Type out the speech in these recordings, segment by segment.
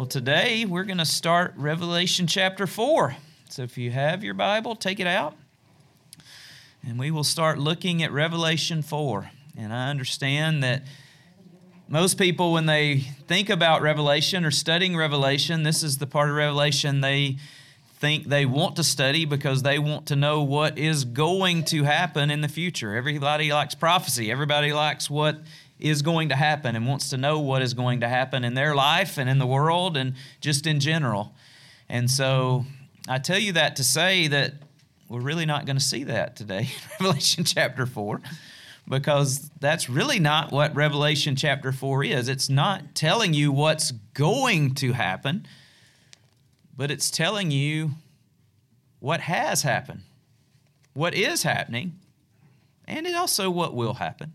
Today we're going to start Revelation chapter 4. So if you have your Bible, take it out. And we will start looking at Revelation 4. And I understand that most people, when they think about Revelation or studying Revelation, this is the part of Revelation they think they want to study because they want to know what is going to happen in the future. Everybody likes prophecy. Everybody likes what is going to happen and wants to know what is going to happen in their life and in the world and just in general. And so I tell you that to say that we're really not going to see that today in Revelation chapter 4, because that's really not what Revelation chapter 4 is. It's not telling you what's going to happen, but it's telling you what has happened, what is happening, and also what will happen.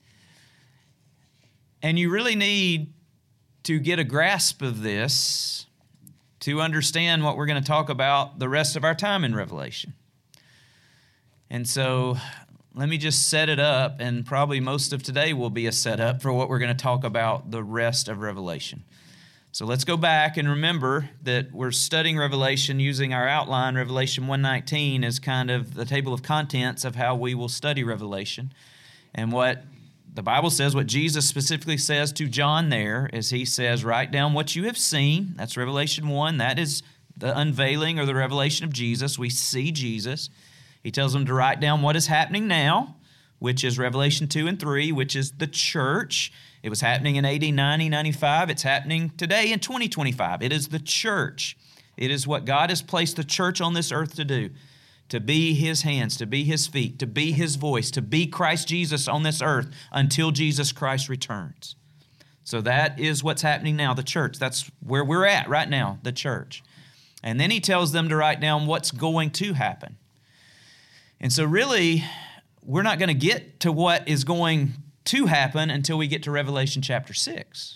And you really need to get a grasp of this to understand what we're going to talk about the rest of our time in Revelation. And so let me just set it up, and probably most of today will be a setup for what we're going to talk about the rest of Revelation. So let's go back and remember that we're studying Revelation using our outline. Revelation 1:19 is kind of the table of contents of how we will study Revelation. And what the Bible says, what Jesus specifically says to John there, is he says, write down what you have seen. That's Revelation 1. That is the unveiling or the revelation of Jesus. We see Jesus. He tells them to write down what is happening now, which is Revelation 2 and 3, which is the church. It was happening in AD 90, 95. It's happening today in 2025. It is the church. It is what God has placed the church on this earth to do. To be His hands, to be His feet, to be His voice, to be Christ Jesus on this earth until Jesus Christ returns. So that is what's happening now, the church. That's where we're at right now, the church. And then He tells them to write down what's going to happen. And so really, we're not going to get to what is going to happen until we get to Revelation chapter 6.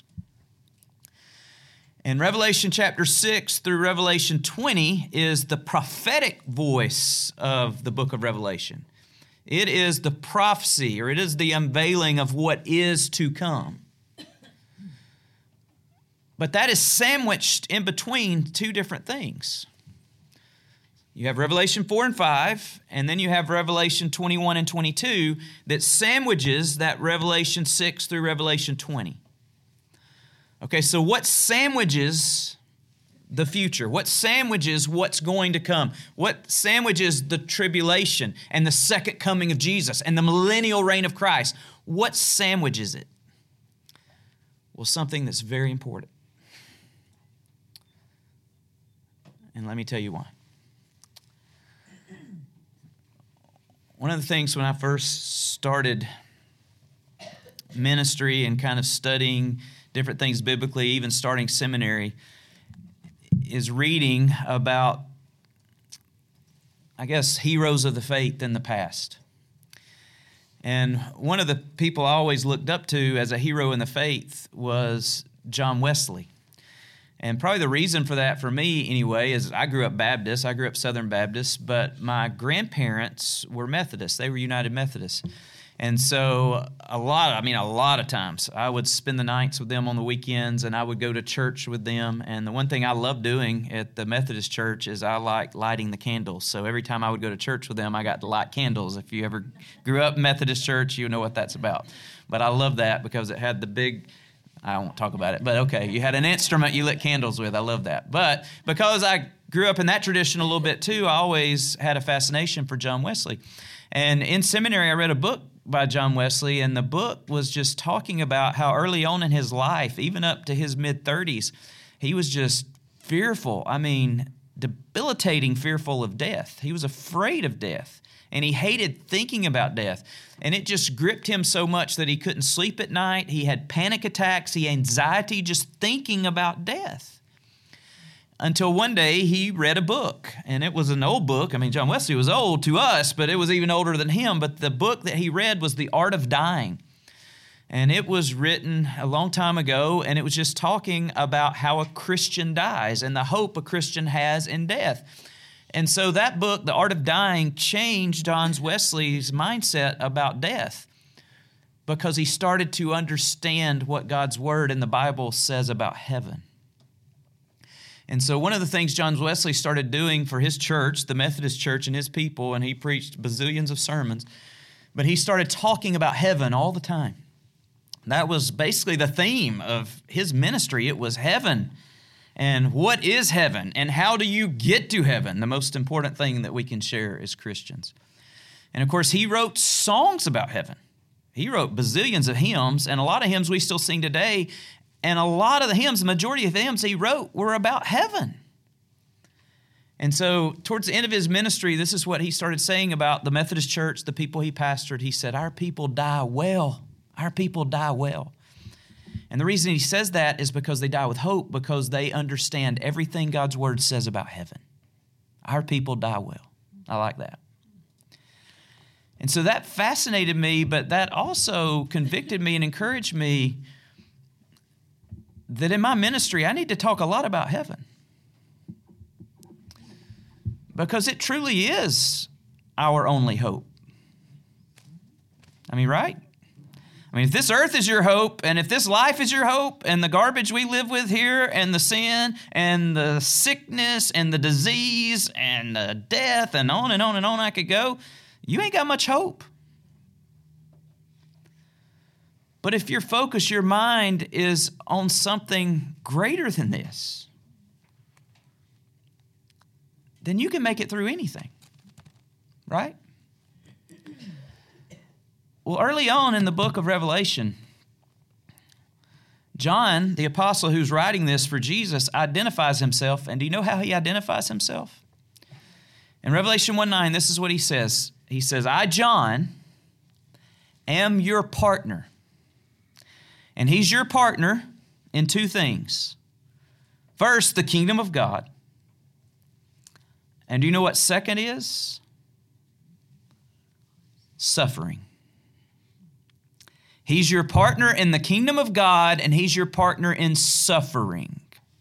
And Revelation chapter 6 through Revelation 20 is the prophetic voice of the book of Revelation. It is the prophecy, or it is the unveiling of what is to come. But that is sandwiched in between two different things. You have Revelation 4 and 5, and then you have Revelation 21 and 22 that sandwiches that Revelation 6 through Revelation 20. Okay, so what sandwiches the future? What sandwiches what's going to come? What sandwiches the tribulation and the second coming of Jesus and the millennial reign of Christ? What sandwiches it? Well, something that's very important. And let me tell you why. One of the things when I first started ministry and kind of studying different things biblically, even starting seminary, is reading about, I guess, heroes of the faith in the past. And one of the people I always looked up to as a hero in the faith was John Wesley. And probably the reason for that, for me anyway, is I grew up Baptist. I grew up Southern Baptist, but my grandparents were Methodists. They were United Methodists. And so a lot of times I would spend the nights with them on the weekends, and I would go to church with them. And the one thing I love doing at the Methodist church is I like lighting the candles. So every time I would go to church with them, I got to light candles. If you ever grew up Methodist church, you know what that's about. But I love that because it had the big, I won't talk about it, but okay, you had an instrument you lit candles with. I love that. But because I grew up in that tradition a little bit too, I always had a fascination for John Wesley. And in seminary, I read a book by John Wesley, and the book was just talking about how early on in his life, even up to his mid-30s, he was just fearful. I mean, debilitating fearful of death. He was afraid of death, and he hated thinking about death. And it just gripped him so much that he couldn't sleep at night. He had panic attacks. He had anxiety just thinking about death. Until one day he read a book, and it was an old book. I mean, John Wesley was old to us, but it was even older than him. But the book that he read was The Art of Dying. And it was written a long time ago, and it was just talking about how a Christian dies and the hope a Christian has in death. And so that book, The Art of Dying, changed John Wesley's mindset about death because he started to understand what God's Word in the Bible says about heaven. And so one of the things John Wesley started doing for his church, the Methodist Church and his people, and he preached bazillions of sermons, but he started talking about heaven all the time. That was basically the theme of his ministry. It was heaven. And what is heaven? And how do you get to heaven? The most important thing that we can share as Christians. And of course, he wrote songs about heaven. He wrote bazillions of hymns, and a lot of hymns we still sing today. And a lot of the hymns, the majority of the hymns he wrote were about heaven. And so towards the end of his ministry, this is what he started saying about the Methodist Church, the people he pastored. He said, our people die well. Our people die well. And the reason he says that is because they die with hope, because they understand everything God's Word says about heaven. Our people die well. I like that. And so that fascinated me, but that also convicted me and encouraged me that in my ministry, I need to talk a lot about heaven. Because it truly is our only hope. I mean, right? I mean, if this earth is your hope, and if this life is your hope, and the garbage we live with here, and the sin, and the sickness, and the disease, and the death, and on and on and on I could go, you ain't got much hope. But if your focus, your mind is on something greater than this, then you can make it through anything, right? Well, early on in the book of Revelation, John, the apostle who's writing this for Jesus, identifies himself. And do you know how he identifies himself? In Revelation 1:9, this is what he says. He says, I, John, am your partner. And he's your partner in two things. First, the kingdom of God. And do you know what second is? Suffering. He's your partner in the kingdom of God, and he's your partner in suffering.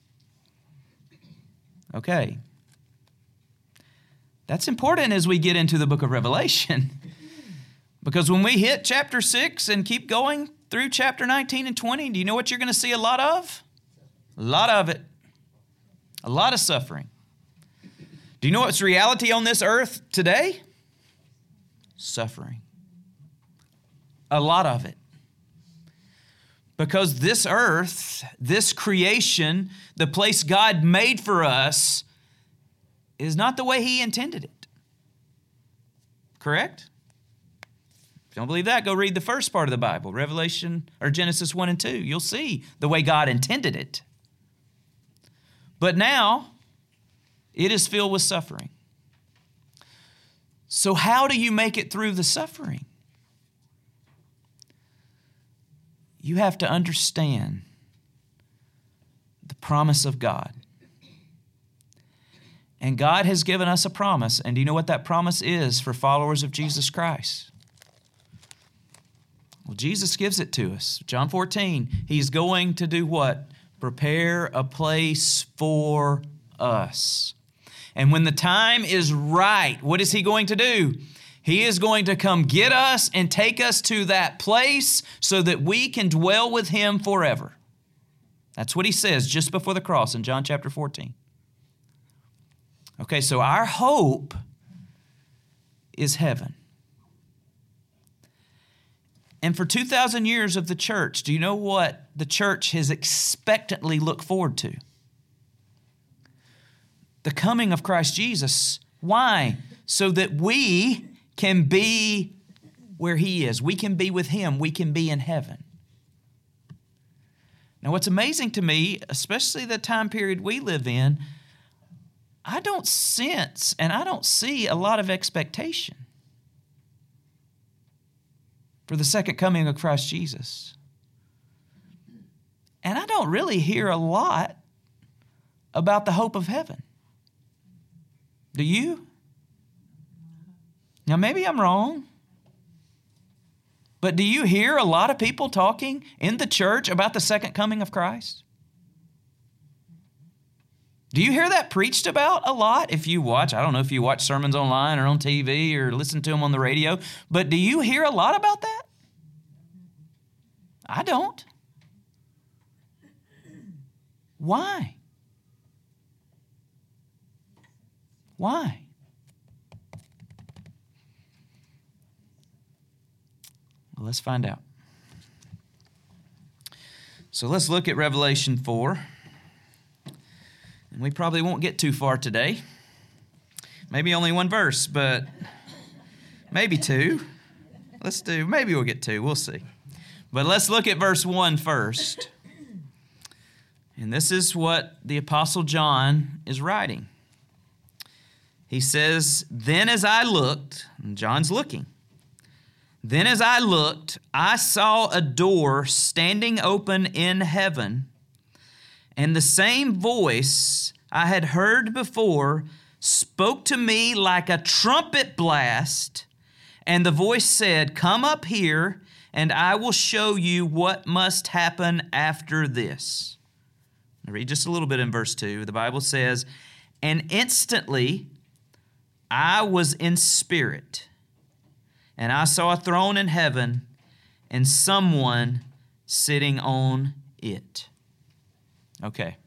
Okay. That's important as we get into the book of Revelation. Because when we hit chapter 6 and keep going through chapter 19 and 20, do you know what you're going to see a lot of? A lot of it. A lot of suffering. Do you know what's reality on this earth today? Suffering. A lot of it. Because this earth, this creation, the place God made for us, is not the way He intended it. Correct? If you don't believe that, go read the first part of the Bible, Revelation or Genesis 1 and 2. You'll see the way God intended it. But now, it is filled with suffering. So how do you make it through the suffering? You have to understand the promise of God. And God has given us a promise. And do you know what that promise is for followers of Jesus Christ? Well, Jesus gives it to us. John 14, He's going to do what? Prepare a place for us. And when the time is right, what is He going to do? He is going to come get us and take us to that place so that we can dwell with Him forever. That's what He says just before the cross in John chapter 14. Okay, so our hope is heaven. And for 2,000 years of the church, do you know what the church has expectantly looked forward to? The coming of Christ Jesus. Why? So that we can be where He is. We can be with Him. We can be in heaven. Now, what's amazing to me, especially the time period we live in, I don't sense and I don't see a lot of expectation for the second coming of Christ Jesus. And I don't really hear a lot about the hope of heaven. Do you? Now, maybe I'm wrong, but do you hear a lot of people talking in the church about the second coming of Christ? Do you hear that preached about a lot? If you watch, I don't know if you watch sermons online or on TV or listen to them on the radio, but do you hear a lot about that? I don't. Why? Why? Well, let's find out. So let's look at Revelation 4. And we probably won't get too far today. Maybe only one verse, but maybe two. Maybe we'll get two. We'll see. But let's look at verse 1 first. And this is what the Apostle John is writing. He says, "Then as I looked," and John's looking, "then as I looked, I saw a door standing open in heaven, and the same voice I had heard before spoke to me like a trumpet blast, and the voice said, 'Come up here, and I will show you what must happen after this.'" I'll read just a little bit in verse 2. The Bible says, "And instantly I was in spirit, and I saw a throne in heaven, and someone sitting on it." Okay.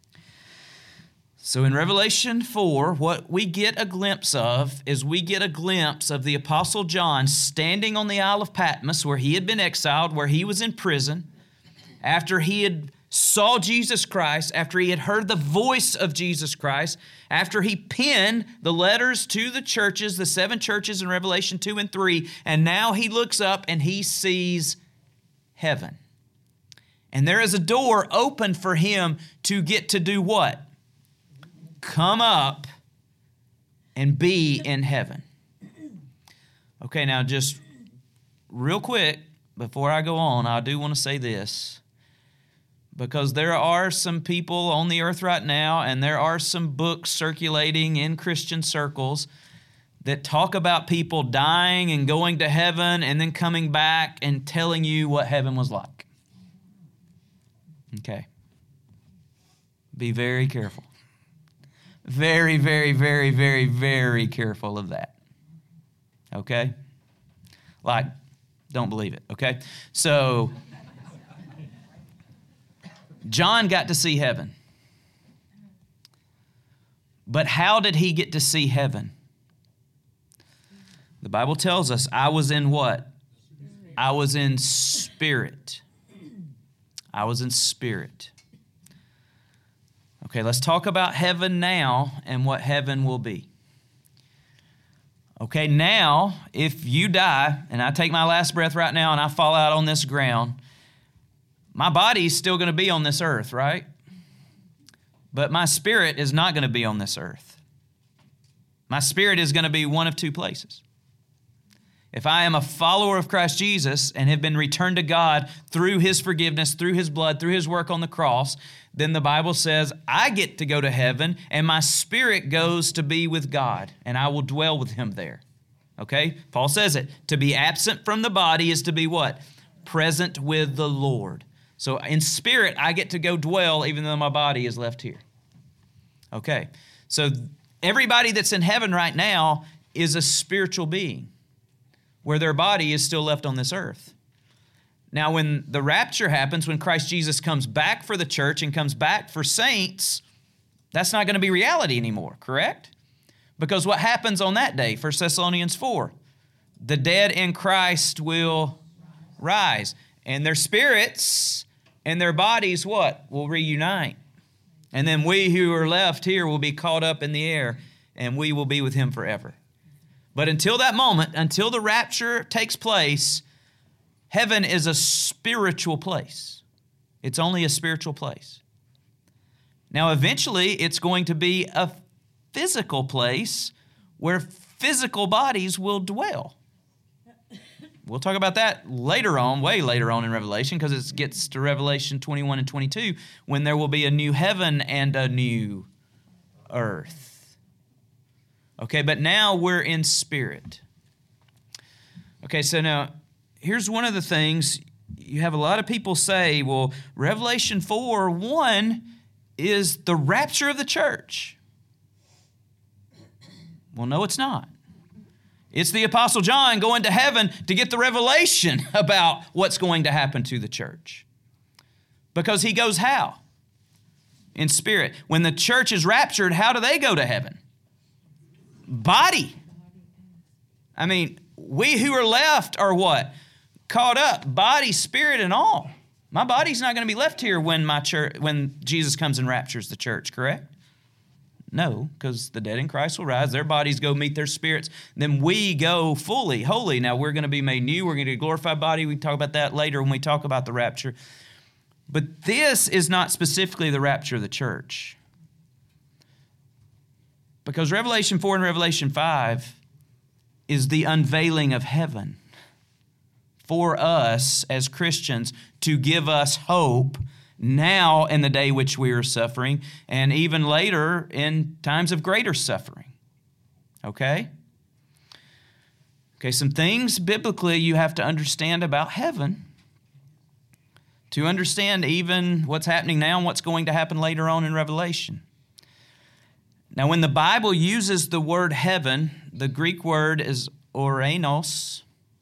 So in Revelation 4, what we get a glimpse of is we get a glimpse of the Apostle John standing on the Isle of Patmos, where he had been exiled, where he was in prison, after he had saw Jesus Christ, after he had heard the voice of Jesus Christ, after he penned the letters to the churches, the 7 churches in Revelation 2 and 3, and now he looks up and he sees heaven. And there is a door open for him to get to do what? Come up and be in heaven. Okay, now just real quick, before I go on, I do want to say this. Because there are some people on the earth right now, and there are some books circulating in Christian circles that talk about people dying and going to heaven and then coming back and telling you what heaven was like. Okay. Be very careful. Very, very, very, very, very careful of that. Okay? Like, don't believe it, okay? So John got to see heaven. But how did he get to see heaven? The Bible tells us, I was in what? I was in spirit. I was in spirit. Okay, let's talk about heaven now and what heaven will be. Okay, now, if you die, and I take my last breath right now and I fall out on this ground, my body is still going to be on this earth, right? But my spirit is not going to be on this earth. My spirit is going to be one of two places. If I am a follower of Christ Jesus and have been returned to God through His forgiveness, through His blood, through His work on the cross, then the Bible says I get to go to heaven and my spirit goes to be with God and I will dwell with Him there. Okay? Paul says it. To be absent from the body is to be what? Present with the Lord. So in spirit, I get to go dwell even though my body is left here. Okay. So everybody that's in heaven right now is a spiritual being, where their body is still left on this earth. Now, when the rapture happens, when Christ Jesus comes back for the church and comes back for saints, that's not going to be reality anymore, correct? Because what happens on that day, 1 Thessalonians 4, the dead in Christ will rise, and their spirits and their bodies, what? Will reunite. And then we who are left here will be caught up in the air, and we will be with Him forever. But until that moment, until the rapture takes place, heaven is a spiritual place. It's only a spiritual place. Now, eventually, it's going to be a physical place where physical bodies will dwell. We'll talk about that later on, way later on in Revelation, because it gets to Revelation 21 and 22, when there will be a new heaven and a new earth. Okay, but now we're in spirit. Okay, so now here's one of the things. You have a lot of people say, well, Revelation 4:1 is the rapture of the church. Well, no, it's not. It's the Apostle John going to heaven to get the revelation about what's going to happen to the church. Because he goes how? In spirit. When the church is raptured, how do they go to heaven? Body. I mean, we who are left are what? Caught up, body, spirit, and all. My body's not going to be left here when Jesus comes and raptures the church, correct? No, because the dead in Christ will rise. Their bodies go meet their spirits. Then we go fully, holy. Now we're going to be made new. We're going to get a glorified body. We can talk about that later when we talk about the rapture. But this is not specifically the rapture of the church. Because Revelation 4 and Revelation 5 is the unveiling of heaven for us as Christians to give us hope now in the day which we are suffering, and even later in times of greater suffering. Okay? Okay, some things biblically you have to understand about heaven to understand even what's happening now and what's going to happen later on in Revelation. Now, when the Bible uses the word heaven, the Greek word is ouranos.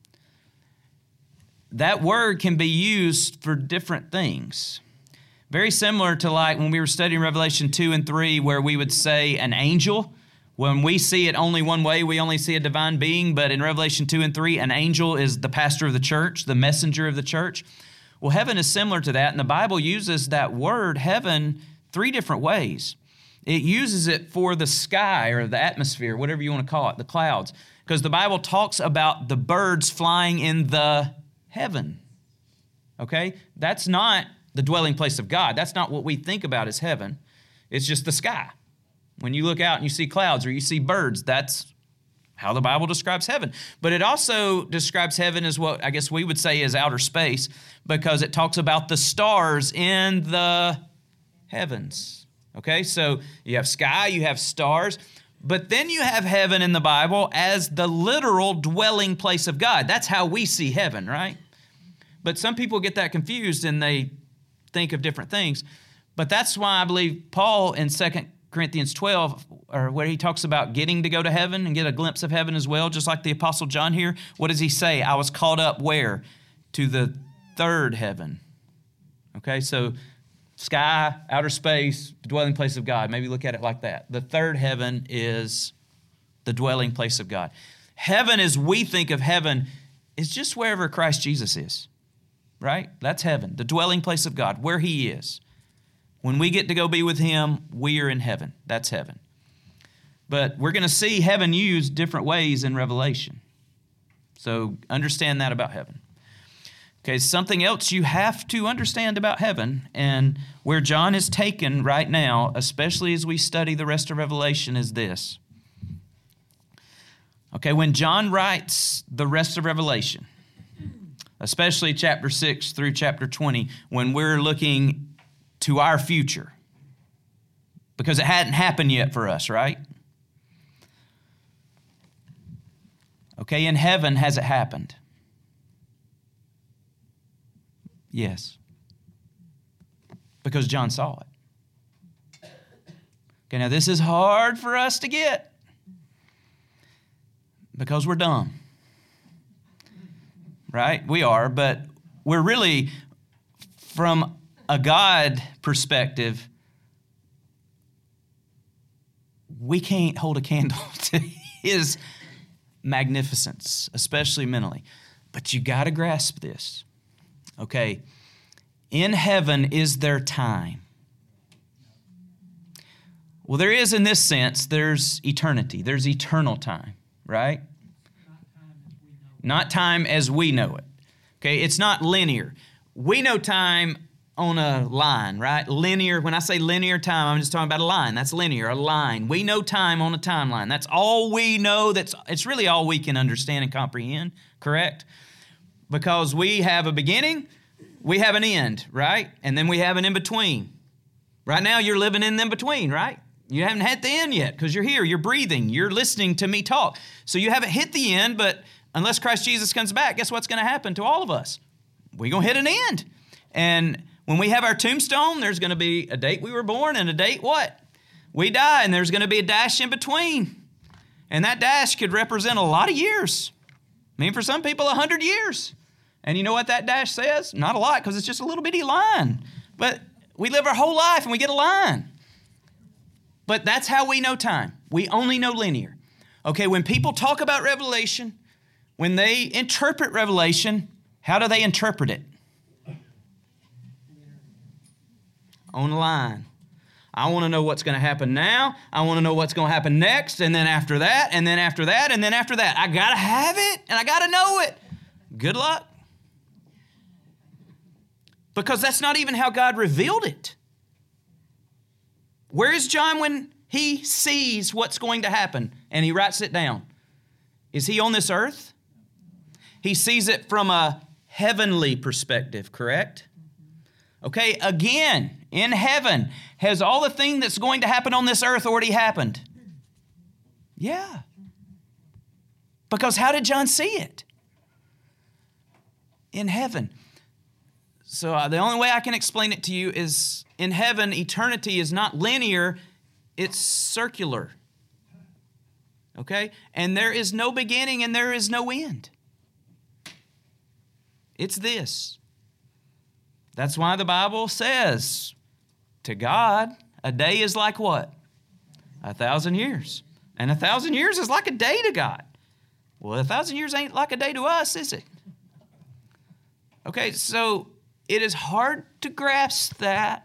That word can be used for different things. Very similar to like when we were studying Revelation 2 and 3, where we would say an angel. When we see it only one way, we only see a divine being. But in Revelation 2 and 3, an angel is the pastor of the church, the messenger of the church. Well, heaven is similar to that. And the Bible uses that word heaven 3 different ways. It uses it for the sky or the atmosphere, whatever you want to call it, the clouds. Because the Bible talks about the birds flying in the heaven. Okay? That's not the dwelling place of God. That's not what we think about as heaven. It's just the sky. When you look out and you see clouds or you see birds, that's how the Bible describes heaven. But it also describes heaven as what I guess we would say is outer space, because it talks about the stars in the heavens. Okay, so you have sky, you have stars, but then you have heaven in the Bible as the literal dwelling place of God. That's how we see heaven, right? But some people get that confused and they think of different things. But that's why I believe Paul in 2 Corinthians 12, or where he talks about getting to go to heaven and get a glimpse of heaven as well, just like the Apostle John here. What does he say? I was caught up where? To the third heaven. Okay, so sky, outer space, the dwelling place of God. Maybe look at it like that. The third heaven is the dwelling place of God. Heaven, as we think of heaven, is just wherever Christ Jesus is. Right? That's heaven, the dwelling place of God, where he is. When we get to go be with him, we are in heaven. That's heaven. But we're going to see heaven used different ways in Revelation. So understand that about heaven. Okay, something else you have to understand about heaven, and where John is taken right now, especially as we study the rest of Revelation, is this. Okay, when John writes the rest of Revelation, especially chapter 6 through chapter 20, when we're looking to our future, because it hadn't happened yet for us, right? Okay, in heaven, has it happened? Yes. Because John saw it. Okay, now this is hard for us to get because we're dumb. Right? We are, but we're really, from a God perspective, we can't hold a candle to his magnificence, especially mentally. But you got to grasp this. Okay, in heaven, is there time? Well, there is in this sense. There's eternity. There's eternal time, right? Not time as we know it. Okay, it's not linear. We know time on a line, right? Linear, when I say linear time, I'm just talking about a line. That's linear, a line. We know time on a timeline. That's all we know. It's really all we can understand and comprehend, correct? Because we have a beginning, we have an end, right? And then we have an in-between. Right now, you're living in in-between, right? You haven't hit the end yet because you're here, you're breathing, you're listening to me talk. So you haven't hit the end, but unless Christ Jesus comes back, guess what's going to happen to all of us? We're going to hit an end. And when we have our tombstone, there's going to be a date we were born and a date what? We die, and there's going to be a dash in between. And that dash could represent a lot of years. I mean, for some people, 100 years. And you know what that dash says? Not a lot, because it's just a little bitty line. But we live our whole life and we get a line. But that's how we know time. We only know linear. Okay, when people talk about Revelation, when they interpret Revelation, how do they interpret it? On the line. I want to know what's going to happen now. I want to know what's going to happen next, and then after that, and then after that, and then after that. I got to have it, and I got to know it. Good luck. Because that's not even how God revealed it. Where is John when he sees what's going to happen and he writes it down? Is he on this earth? He sees it from a heavenly perspective, correct? Okay, again, in heaven, has all the thing that's going to happen on this earth already happened? Yeah. Because how did John see it? In heaven. So the only way I can explain it to you is in heaven, eternity is not linear, it's circular. Okay? And there is no beginning and there is no end. It's this. That's why the Bible says, to God, a day is like what? 1,000 years. And 1,000 years is like a day to God. Well, 1,000 years ain't like a day to us, is it? Okay, so it is hard to grasp that.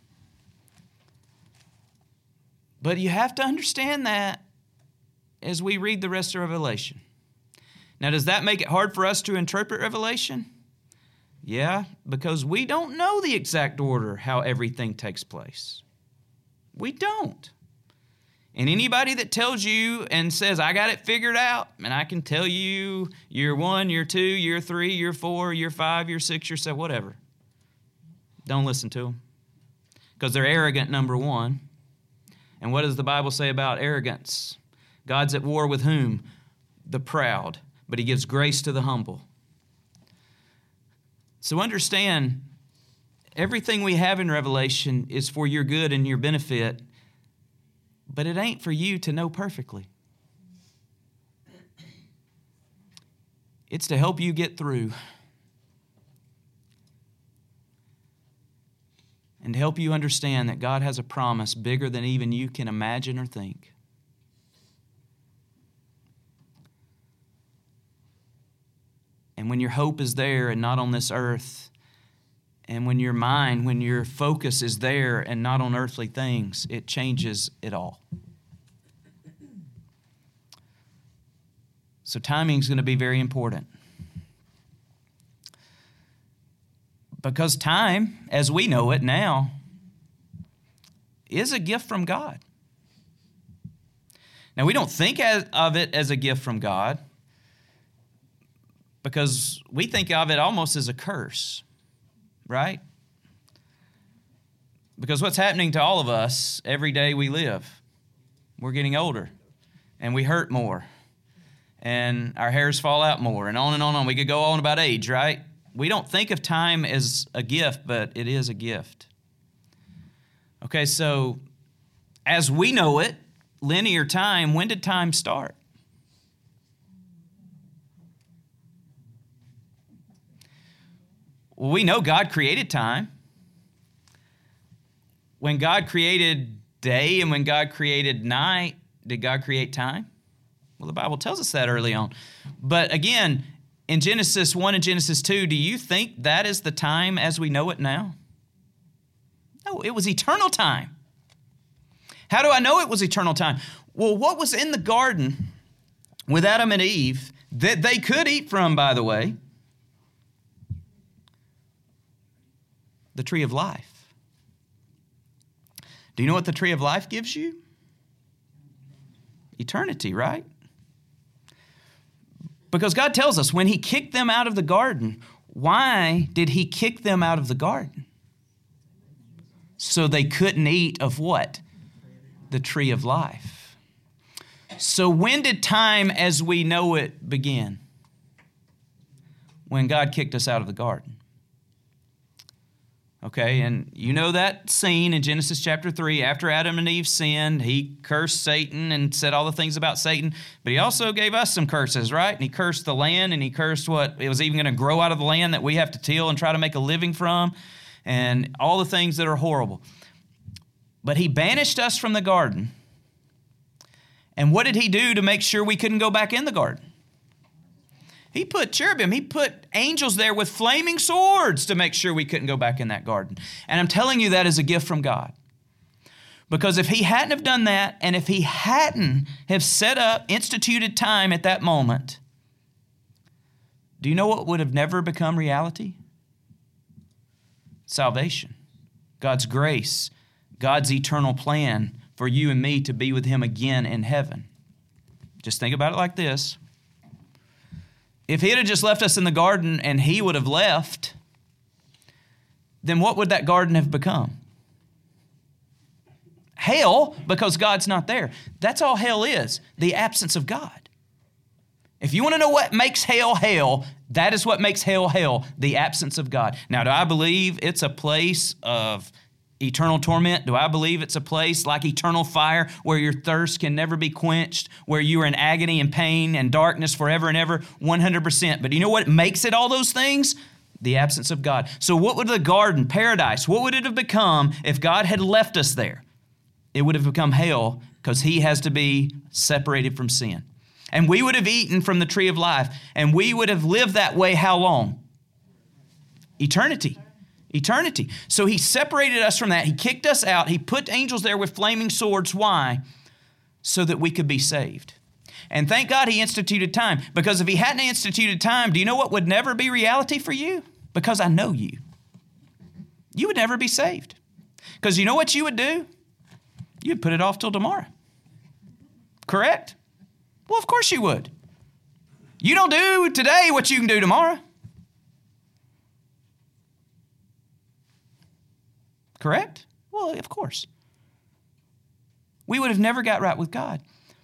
But you have to understand that as we read the rest of Revelation. Now, does that make it hard for us to interpret Revelation? Yeah, because we don't know the exact order how everything takes place. We don't. And anybody that tells you and says, I got it figured out, and I can tell you year 1, year 2, year 3, year 4, year 5, year 6, year 7, whatever. Don't listen to them. Because they're arrogant, number one. And what does the Bible say about arrogance? God's at war with whom? The proud. But he gives grace to the humble. So understand, everything we have in Revelation is for your good and your benefit, but it ain't for you to know perfectly. It's to help you get through and help you understand that God has a promise bigger than even you can imagine or think. And when your hope is there and not on this earth, and when your mind, when your focus is there and not on earthly things, it changes it all. So timing is going to be very important. Because time, as we know it now, is a gift from God. Now, we don't think of it as a gift from God because we think of it almost as a curse, right? Because what's happening to all of us every day we live? We're getting older, and we hurt more, and our hairs fall out more, and on and on and on. We could go on about age, right? We don't think of time as a gift, but it is a gift. Okay, so as we know it, linear time, when did time start? Well, we know God created time. When God created day and when God created night, did God create time? Well, the Bible tells us that early on. But again, in Genesis 1 and Genesis 2, do you think that is the time as we know it now? No, it was eternal time. How do I know it was eternal time? Well, what was in the garden with Adam and Eve that they could eat from, by the way? The tree of life. Do you know what the tree of life gives you? Eternity, right? Because God tells us when he kicked them out of the garden, why did he kick them out of the garden? So they couldn't eat of what? The tree of life. So when did time as we know it begin? When God kicked us out of the garden. Okay, and you know that scene in Genesis chapter 3. After Adam and Eve sinned, he cursed Satan and said all the things about Satan. But he also gave us some curses, right? And he cursed the land, and he cursed what it was even going to grow out of the land that we have to till and try to make a living from, and all the things that are horrible. But he banished us from the garden. And what did he do to make sure we couldn't go back in the garden? He put cherubim, he put angels there with flaming swords to make sure we couldn't go back in that garden. And I'm telling you, that is a gift from God. Because if he hadn't have done that, and if he hadn't have set up, instituted time at that moment, do you know what would have never become reality? Salvation, God's grace, God's eternal plan for you and me to be with him again in heaven. Just think about it like this. If he had just left us in the garden and he would have left, then what would that garden have become? Hell, because God's not there. That's all hell is, the absence of God. If you want to know what makes hell hell, that is what makes hell hell, the absence of God. Now, do I believe it's a place of eternal torment? Do I believe it's a place like eternal fire where your thirst can never be quenched, where you are in agony and pain and darkness forever and ever? 100%. But do you know what makes it all those things? The absence of God. So what would the garden, paradise, what would it have become if God had left us there? It would have become hell because he has to be separated from sin. And we would have eaten from the tree of life, and we would have lived that way how long? Eternity. Eternity. So he separated us from that. He kicked us out. He put angels there with flaming swords. Why? So that we could be saved. And thank God he instituted time. Because if he hadn't instituted time, do you know what would never be reality for you? Because I know you. You would never be saved. Because you know what you would do? You'd put it off till tomorrow. Correct? Well, of course you would. You don't do today what you can do tomorrow. Correct? Well, of course. We would have never got right with God.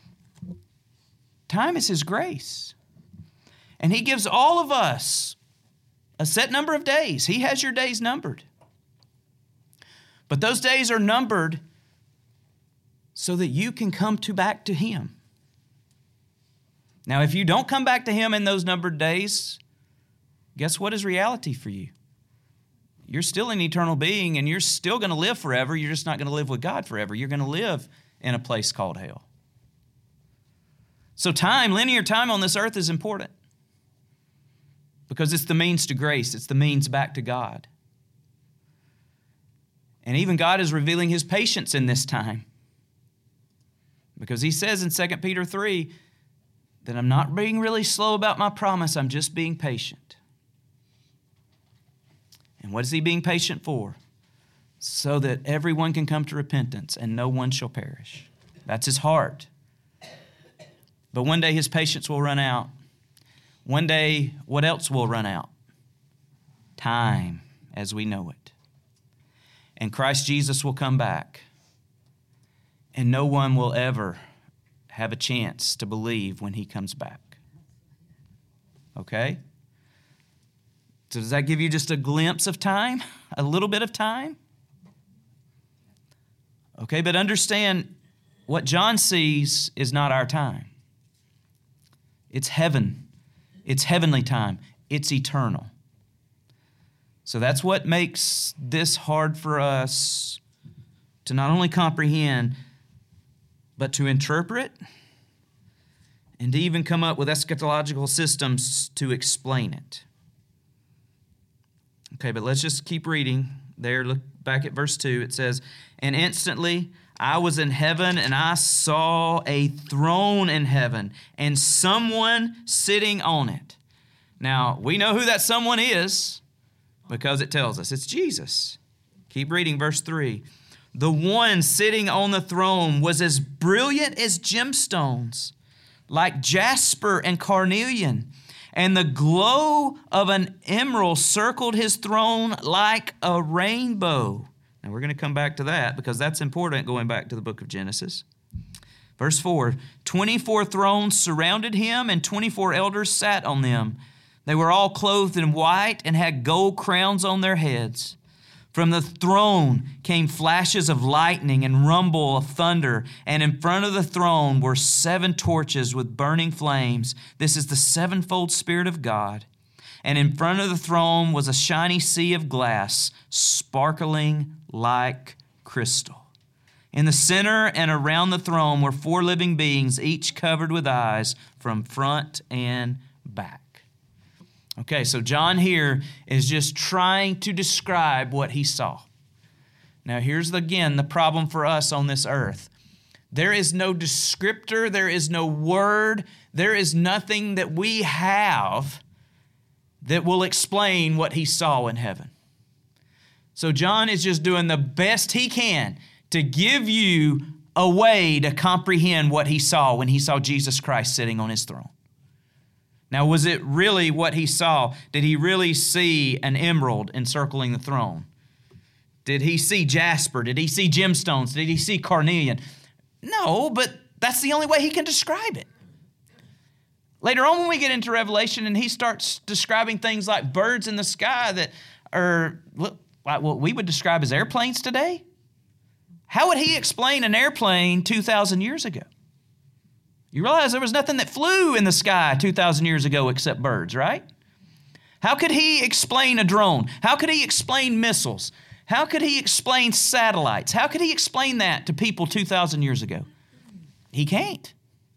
Time is his grace. And he gives all of us a set number of days. He has your days numbered. But those days are numbered so that you can come back to him. Now, if you don't come back to him in those numbered days, guess what is reality for you? You're still an eternal being, and you're still going to live forever. You're just not going to live with God forever. You're going to live in a place called hell. So time, linear time on this earth is important because it's the means to grace. It's the means back to God. And even God is revealing his patience in this time because he says in 2 Peter 3 that I'm not being really slow about my promise. I'm just being patient. And what is he being patient for? So that everyone can come to repentance and no one shall perish. That's his heart. But one day his patience will run out. One day, what else will run out? Time as we know it. And Christ Jesus will come back. And no one will ever have a chance to believe when he comes back. Okay? So does that give you just a glimpse of time? A little bit of time? Okay, but understand what John sees is not our time. It's heaven. It's heavenly time. It's eternal. So that's what makes this hard for us to not only comprehend, but to interpret and to even come up with eschatological systems to explain it. Okay, but let's just keep reading there. Look back at verse 2. It says, "And instantly I was in heaven, and I saw a throne in heaven, and someone sitting on it." Now, we know who that someone is because it tells us. It's Jesus. Keep reading verse 3. "The one sitting on the throne was as brilliant as gemstones, like jasper and carnelian. And the glow of an emerald circled his throne like a rainbow." Now we're going to come back to that because that's important going back to the book of Genesis. Verse 4, 24 thrones surrounded him and 24 elders sat on them. They were all clothed in white and had gold crowns on their heads. From the throne came flashes of lightning and rumble of thunder, and in front of the throne were 7 torches with burning flames. This is the sevenfold Spirit of God. And in front of the throne was a shiny sea of glass, sparkling like crystal. In the center and around the throne were 4 living beings, each covered with eyes from front and back. Okay, so John here is just trying to describe what he saw. Now here's again the problem for us on this earth. There is no descriptor, there is no word, there is nothing that we have that will explain what he saw in heaven. So John is just doing the best he can to give you a way to comprehend what he saw when he saw Jesus Christ sitting on his throne. Now, was it really what he saw? Did he really see an emerald encircling the throne? Did he see jasper? Did he see gemstones? Did he see carnelian? No, but that's the only way he can describe it. Later on when we get into Revelation and he starts describing things like birds in the sky that are like what we would describe as airplanes today, how would he explain an airplane 2,000 years ago? You realize there was nothing that flew in the sky 2,000 years ago except birds, right? How could he explain a drone? How could he explain missiles? How could he explain satellites? How could he explain that to people 2,000 years ago? He can't.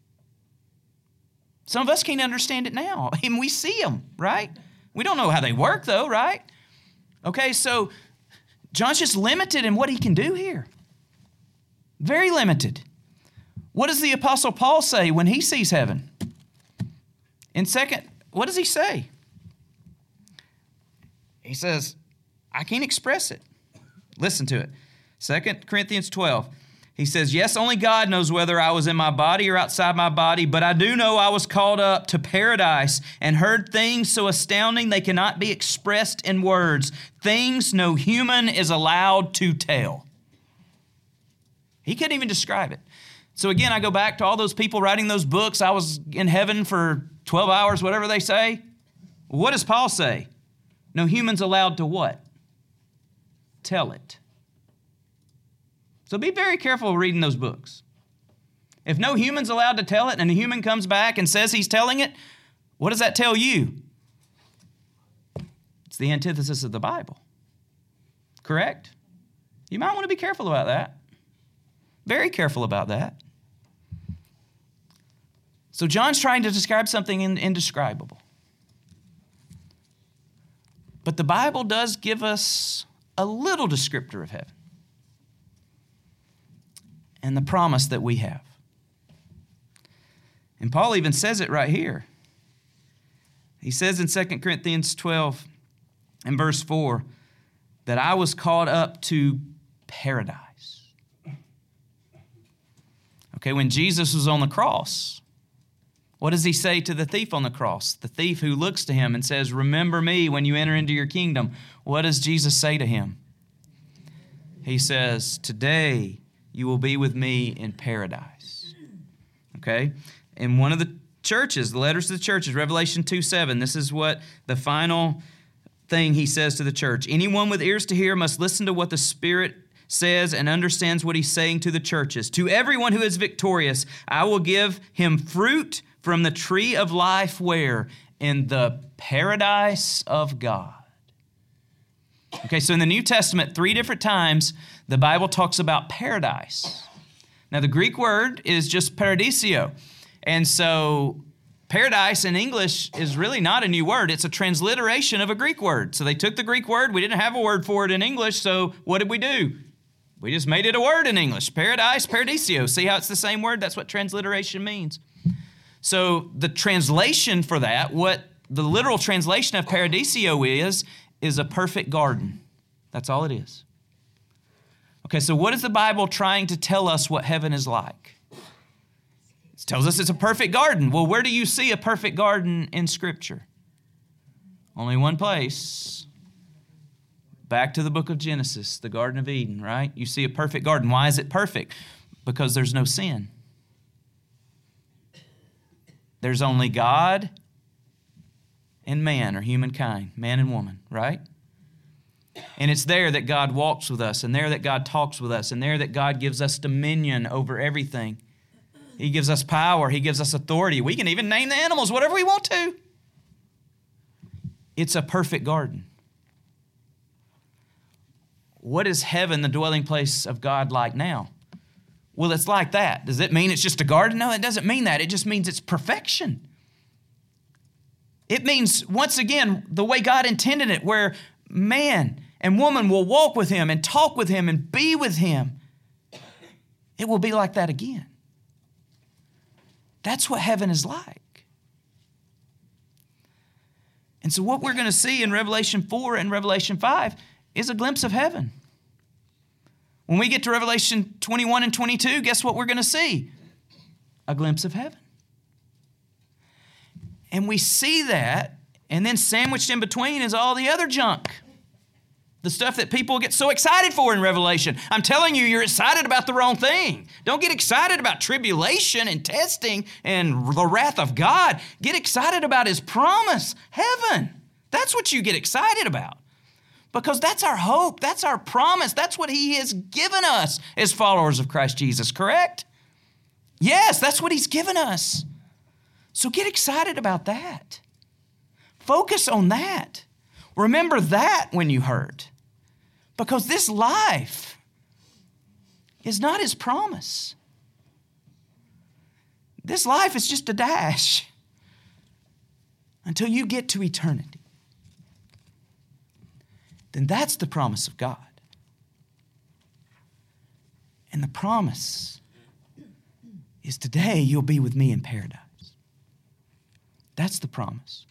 Some of us can't understand it now, and we see them, right? We don't know how they work, though, right? Okay, so John's just limited in what he can do here. Very limited. What does the Apostle Paul say when he sees heaven? What does he say? He says, I can't express it. Listen to it. 2 Corinthians 12. He says, yes, only God knows whether I was in my body or outside my body, but I do know I was called up to paradise and heard things so astounding they cannot be expressed in words, things no human is allowed to tell. He couldn't even describe it. So again, I go back to all those people writing those books. I was in heaven for 12 hours, whatever they say. What does Paul say? No human's allowed to what? Tell it. So be very careful reading those books. If no human's allowed to tell it and a human comes back and says he's telling it, what does that tell you? It's the antithesis of the Bible. Correct? You might want to be careful about that. Very careful about that. So John's trying to describe something indescribable. But the Bible does give us a little descriptor of heaven and the promise that we have. And Paul even says it right here. He says in 2 Corinthians 12 and verse 4 that I was called up to paradise. Okay, when Jesus was on the cross, what does he say to the thief on the cross? The thief who looks to him and says, remember me when you enter into your kingdom. What does Jesus say to him? He says, today you will be with me in paradise. Okay? In one of the churches, the letters to the churches, Revelation 2:7, this is what the final thing he says to the church. Anyone with ears to hear must listen to what the Spirit says and understands what he's saying to the churches. To everyone who is victorious, I will give him fruit from the tree of life where? In the paradise of God. Okay, so in the New Testament, 3 different times, the Bible talks about paradise. Now, the Greek word is just paradisio. And so paradise in English is really not a new word. It's a transliteration of a Greek word. So they took the Greek word. We didn't have a word for it in English, so what did we do? We just made it a word in English. Paradise, paradisio. See how it's the same word? That's what transliteration means. So the translation for that, what the literal translation of paradisio is a perfect garden. That's all it is. Okay, so what is the Bible trying to tell us what heaven is like? It tells us it's a perfect garden. Well, where do you see a perfect garden in Scripture? Only one place. Back to the book of Genesis, the Garden of Eden, right? You see a perfect garden. Why is it perfect? Because there's no sin. There's only God and man, or humankind, man and woman, right? And it's there that God walks with us, and there that God talks with us, and there that God gives us dominion over everything. He gives us power. He gives us authority. We can even name the animals whatever we want to. It's a perfect garden. What is heaven, the dwelling place of God, like now? Well, it's like that. Does it mean it's just a garden? No, it doesn't mean that. It just means it's perfection. It means, once again, the way God intended it, where man and woman will walk with him and talk with him and be with him. It will be like that again. That's what heaven is like. And so what we're going to see in Revelation 4 and Revelation 5 is a glimpse of heaven. When we get to Revelation 21 and 22, guess what we're going to see? A glimpse of heaven. And we see that, and then sandwiched in between is all the other junk. The stuff that people get so excited for in Revelation. I'm telling you, you're excited about the wrong thing. Don't get excited about tribulation and testing and the wrath of God. Get excited about His promise, heaven. That's what you get excited about. Because that's our hope, that's our promise, that's what He has given us as followers of Christ Jesus, correct? Yes, that's what He's given us. So get excited about that. Focus on that. Remember that when you hurt. Because this life is not His promise. This life is just a dash until you get to eternity. Then that's the promise of God. And the promise is today you'll be with me in paradise. That's the promise.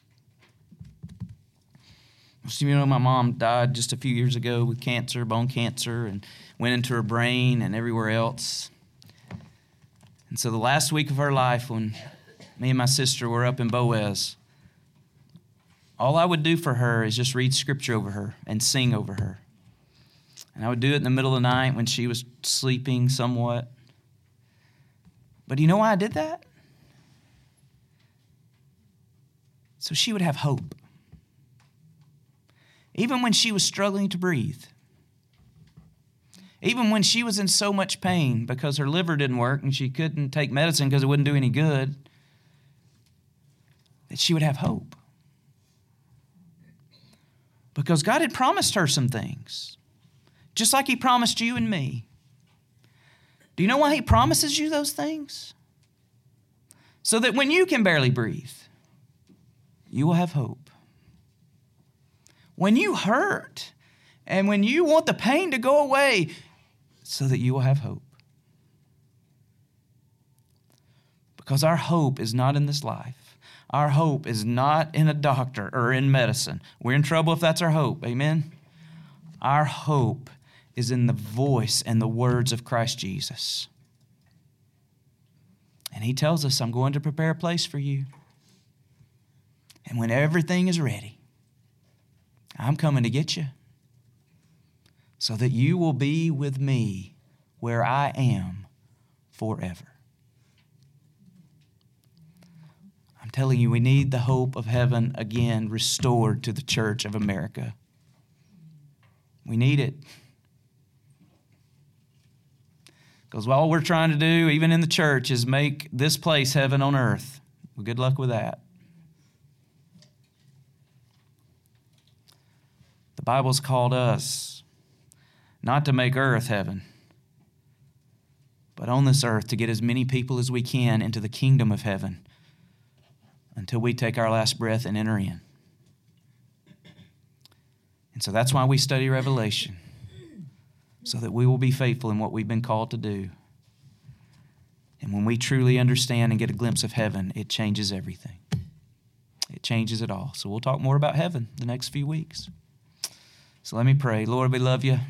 Most of you know my mom died just a few years ago with cancer, bone cancer, and went into her brain and everywhere else. And so the last week of her life, when me and my sister were up in Boaz, all I would do for her is just read scripture over her and sing over her. And I would do it in the middle of the night when she was sleeping somewhat. But do you know why I did that? So she would have hope. Even when she was struggling to breathe. Even when she was in so much pain because her liver didn't work and she couldn't take medicine because it wouldn't do any good, that she would have hope. Because God had promised her some things, just like He promised you and me. Do you know why He promises you those things? So that when you can barely breathe, you will have hope. When you hurt and when you want the pain to go away, so that you will have hope. Because our hope is not in this life. Our hope is not in a doctor or in medicine. We're in trouble if that's our hope. Amen? Our hope is in the voice and the words of Christ Jesus. And He tells us, I'm going to prepare a place for you. And when everything is ready, I'm coming to get you so that you will be with me where I am forever. I'm telling you, we need the hope of heaven again restored to the Church of America. We need it. Because all we're trying to do, even in the church, is make this place heaven on earth. Well, good luck with that. The Bible's called us not to make earth heaven, but on this earth to get as many people as we can into the kingdom of heaven until we take our last breath and enter in. And so that's why we study Revelation, so that we will be faithful in what we've been called to do. And when we truly understand and get a glimpse of heaven, it changes everything. It changes it all. So we'll talk more about heaven the next few weeks. So let me pray. Lord, we love you.